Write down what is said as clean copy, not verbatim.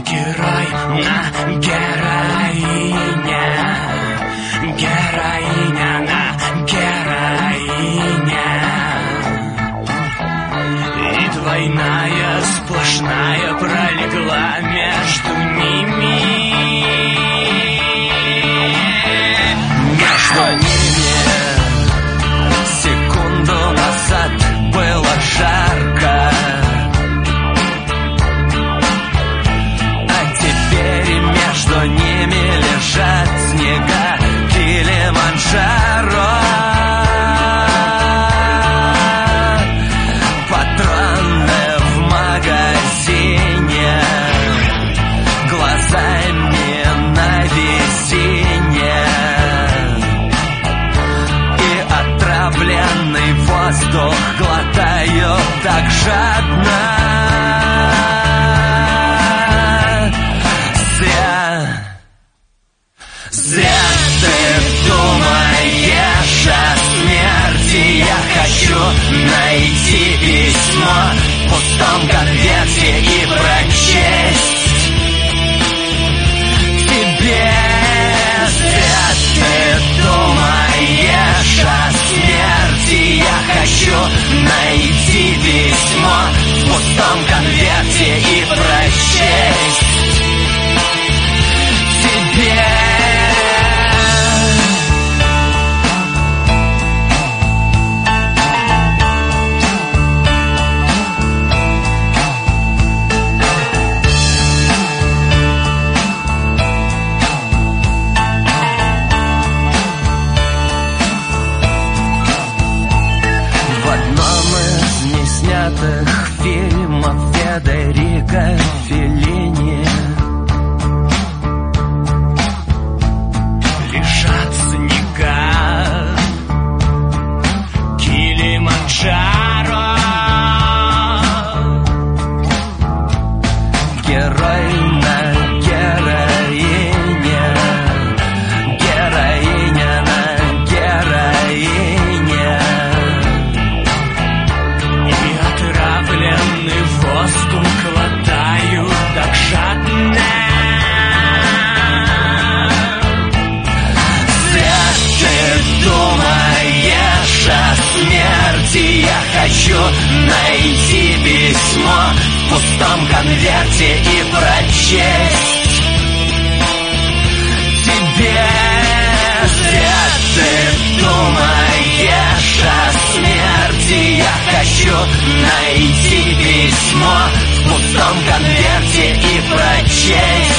Герой на героиня, героиня на героиня. И двойная сплошная пролегла между ними. Между ними секунду назад было жарко, а теперь между ними лежат снега Килиманджаро. Патроны в магазине, глазами на весенне, и отравленный воздух глотаю так жадно. Зря ты думаешь о смерти. Я хочу найти письмо в пустом конверте и прочесть тебе. Зря ты думаешь о смерти. Я хочу найти письмо в пустом конверте и прочесть тебе. Фильмов Федерико Феллини лежат снега Килиманджаро. Герой на героине, героиня на героине. Отравленный воздух глотаю так жадно. Зря ты думаешь о смерти. Я хочу найти письмо в пустом конверте и прочесть тебе. Зря ты думаешь о смерти. Я хочу найти письмо в пустом конверте и прочесть